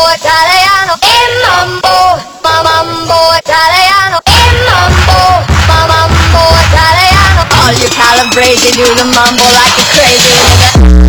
italiano, il mambo, mambo italiano, il mambo, mambo italiano. All you calabrese do the mambo like a crazy.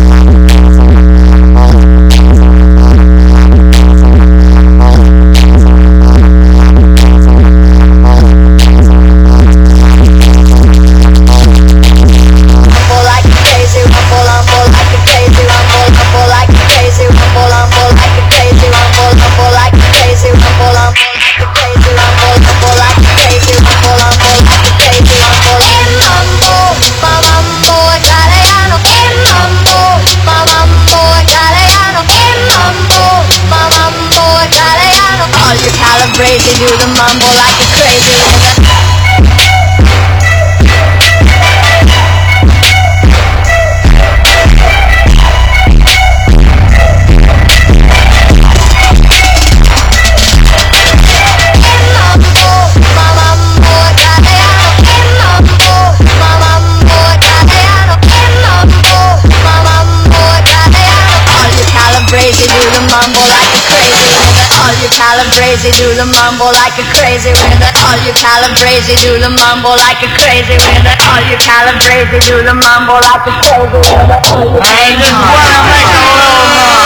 Crazy, do the mambo like a crazy woman. Calabrese do the mambo like a crazy woman. All you calabrese do the mambo like a crazy woman. All you calabrese do the mambo like a crazy woman. I just wanna make a little noise.